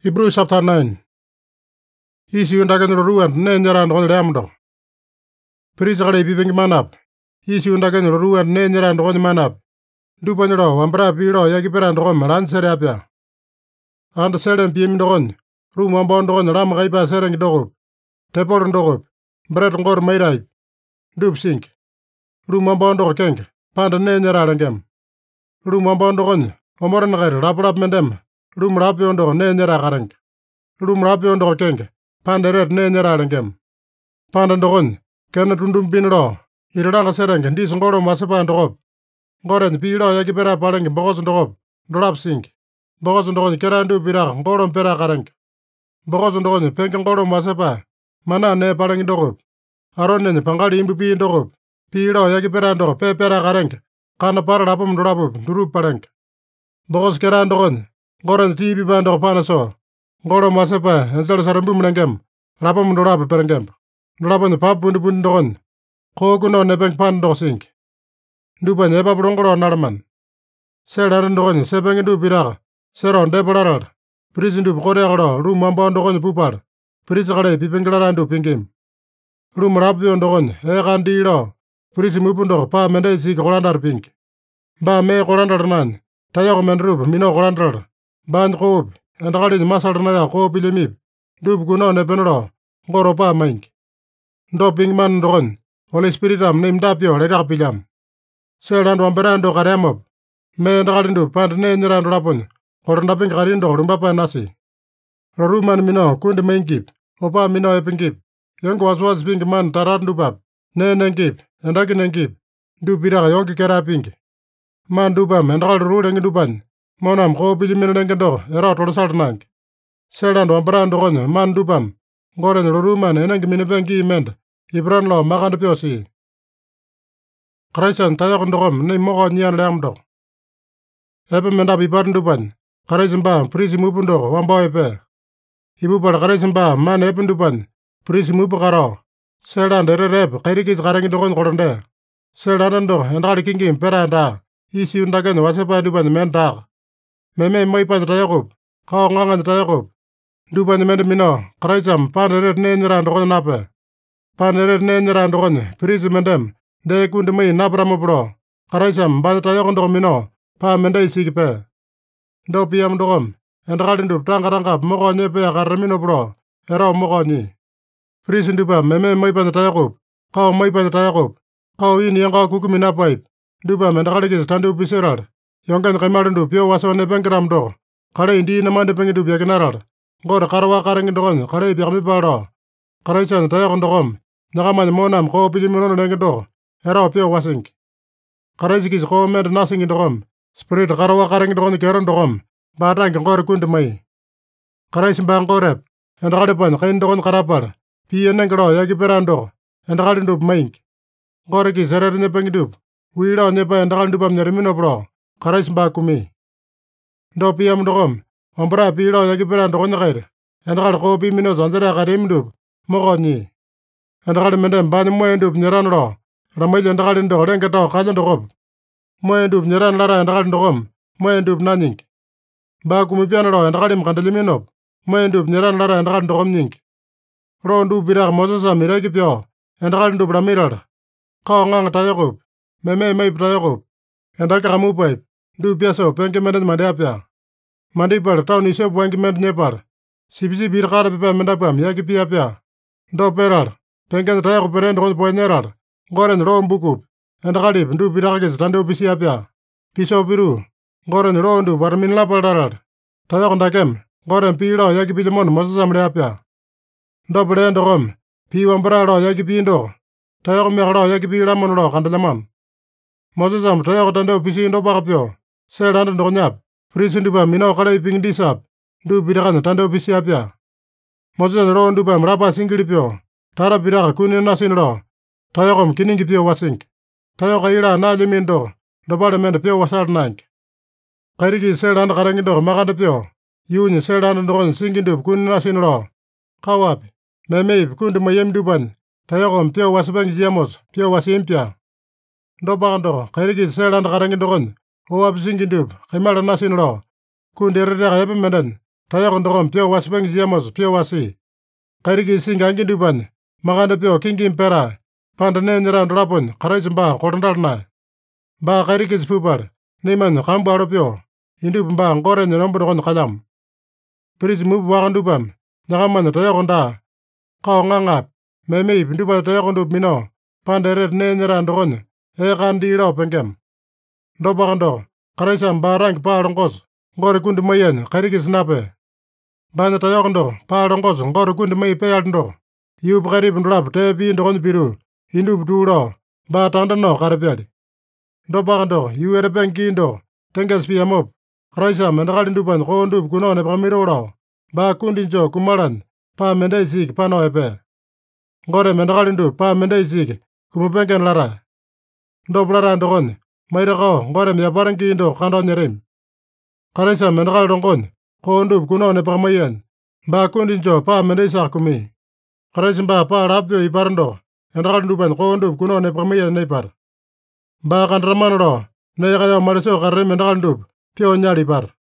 Hebrews chapter 9. Isi undagani ruan ne nyaran on lamdo. Prisagale bibing manap. Isi undagani ruan ne nyaran on manap. Dupanero, Wambra Piro, Yakiperan Rom, Ranserapia. And the Sedan Pim Dogon, Room on Bondon, Ram Raipa Serang Dogop, Tepor Dogop, Bread Gor Mayrai, Dub Sink, Room on Bondo Kenk, Panda Nenarangam, Room on Bondogon, Omoran Rap Mendem, Room Rapiondo Nenararank, Room Rapiondo Kenk, Panda Red Nenarangam, Panda Dogon, Kenatundum Binro, Iranga Serang, and this Goro Masapan Dogop. Goren Piro Yakipera Palang, Bogos and Dog, Drop Sink, Bogos and Dog, Kerandu Pira, Goron Pera Karank, Bogos and Dog, Penkangoro Masapa, Mana Ne Palang Dog, Aron and Pangadi Imbupi Dog, Piro Yakipera Dog, Pepera Karank, Kana Parapum Drabu, Duru Parank, Bogos Kerandogon, Goran TV Band of Panaso, Goro Masapa, and Sarambum Langam, Rapum Drab Perangam, Draban the Pap Bundundon, Kokuno Nebang Pando Sink. Duban eba brongoro narman. Sedaran dogon sebeng du bira. Seron deporar. Prison du korearo room mambon dogon pupar. Prisagale pipenglaran du pingim. Room rapion dogon egan diro. Prison mupundo pa mende si kolandar pink. Ba me kolandar nan. Tayo men rub mino kolandar. Ban koop. Endakali masal naya ko pilimip. Dub kuno nepenro. Goro pa mink. Do pingman dogon. Holy Spirit am name dapio redak pilam. Selan wamberando karemob. Me ndakalindu pand ne nyirando rapon. Korondaping karindo rumbapa nasi. Roruman mino kundi maingip. Opa mino epingip. Yongo waswas ping man tarandu pap. Ne nengip. Endaki nengip. Du piraka yonki kera ping. Man dubam endakal rulengi dupan. Monam ko pili minengendo era tolosal nang. Selan wamberando konyo man dubam. Goren roruman enengi minipengi mend. Ibran lo makanda piosi. Kraisan tayo kondogom ne moko nyan lamdo. Epe menda biparan dupan. Kraisan ba prisi mupundo wambo epe. Ibu pada kraisan ba man epe dupan. Prisi mupu karo. Selan dere rep kairikis karangi dogon koronde. Selan ando endakali kingim peranda. Isi undagan wasepa dupan mendak. Meme moipan tayakup. Kao ngangan tayakup. Dupan mende mino. Kraisam paneret ne nyeran dogon nape. Paneret ne nyeran dogon. Prisi mendem. De kunde mai nabramo bro. Karaisam bada tayo kondo mino. Pa mendai sikipe. Do piam dogom. Endakalindo tangarangap moko nyepe akaramino bro. Era moko ni. Prisindupa meme maipan tayakup. Kao maipan tayakup. Kao ini yang kau kukumina paip. Dupa mendakalikis tandu piserar. Yongkan kaimarindu pio waso nepengkiram do. Kare indi namande pengidu biakinarar. Gora karawa karangindogon. Kare biakmipa do. Karaisan tayo kondogom. Nakaman monam ko pilimono nengido. Era pio wasink. Karasikis ko med nasing indogom. Spirit karawa karang indogom keron dogom. Batang ngor kundi mai. Karaisim bang korep. Endakalipan kain dogon karapar. Pia nengro yaki perando. Endakalindup maink. Goreki serer nyepengidup. Wira nyepa endakalindupam nyerimino bro. Karaisim bakumi. Do piam dogom. Ombra piro yaki perando konyakair. Endakal ko pimino zandera karimdup. Moko nyi. Endakal mendem bani moendup nyeranro. Ramail endakalindo rengeto kajandokop. Moendup nyeran lara endakalindo moendup nanyink. Ba kumipianaro endakalim kandeliminop. Moendup nyeran lara endakalindo nyink. Rondu birak mosesa mirekipyo. Endakalindo bramirar. Kao ngang tayokop. Meme maip tayokop. Endaka kamupaip. Du piaso penke mendet mandiapya. Mandipar taun isop wenki mend nyepar. Sipisi birkara pepe mendapam yaki piapya. Do perar. Penken tayokop perendo poenyerar. Goren rom bukup. Endakalip ndu pirakis tande upisi apya. Piso piru. Goren ro ndu warmin lapadarar. Tayok ndakem. Goren piro yaki pilimon mosasamle apya. Do perendo rom. Pi wambra ro yaki pindo. Tayok mekro yaki pilamon ro kandalaman. Mosasam tayok tande upisi ndo bakapyo. Selanda ndonyap. Prisindupa mino kala iping disap. Ndu pirakan tande upisi apya. Mosasan ro ndu pam rapa singilipyo. Tara piraka kunin nasin ro. Tayokom kiningi pio wasink. Tayoka ira na limindo. Dobale mende pio wasar nank. Kairiki selan karangindo makanda pio. Yuni selan ndokon singindup kunin nasin ro. Kawap. Memeip kundi mayem dupan. Tayokom pio wasbang jiamos. Pio wasimpia. Dobando kairiki selan karangindokon. Oap singindup. Kimala nasin ro. Kundi reda epe menden. taiyako dokome pyoo wasipengi siyamosa pyoo wasi. Kairiki isingi angi dupanya makande pyoo kingimi pera panda neenye round laponya Kraisa baa kolandala nae. Baa kairikisa pupala naimanya kambu alo pyoo indupa baa Gotenya nombo dokonya kalyamo. Prisi mupa waka dupame nyakamanya taiyako daa, kao ng'ang'api, meemeipi dupanya taiyako dupa minao panda etete neenye round dokonya eekana dii lao pengema. Dopaka doko, Kraisame baa range paa longosa Gote kundi maiyanya kairikisa napea. Baanya taiyako doko paa longosa Gote kundi maiya peeyala doko, yuupa kairipa dolapo tee pia dokonya piru indupa tuu lao baa tanda nao katapyali. Dopaka doko, yuu etapengwa gii doko tengesa piamopa, Kraisame endakali dupanya koo dupa kunao nepakamirau lao baa kundi joo kumalanya paa mendai isiki panao epea. Goteme endakali dupa paa mendai isiki kumapengena latae. Dopa latae dokonya, maitakao Goteme yapare gii doko kandao nyerami. Kraisame endakali longonya koo dupa kunao nepakamaiyanya baa kundi joo paa mendai saka kumii. Kraisa baa paa lape pyoo ipare doko endakali dupanya koo dupa kunao nepakamaiyanya naipata. Baa kandatamana lao nee kayaao malisoo katatami endakali dupa pyoo nyala ipata.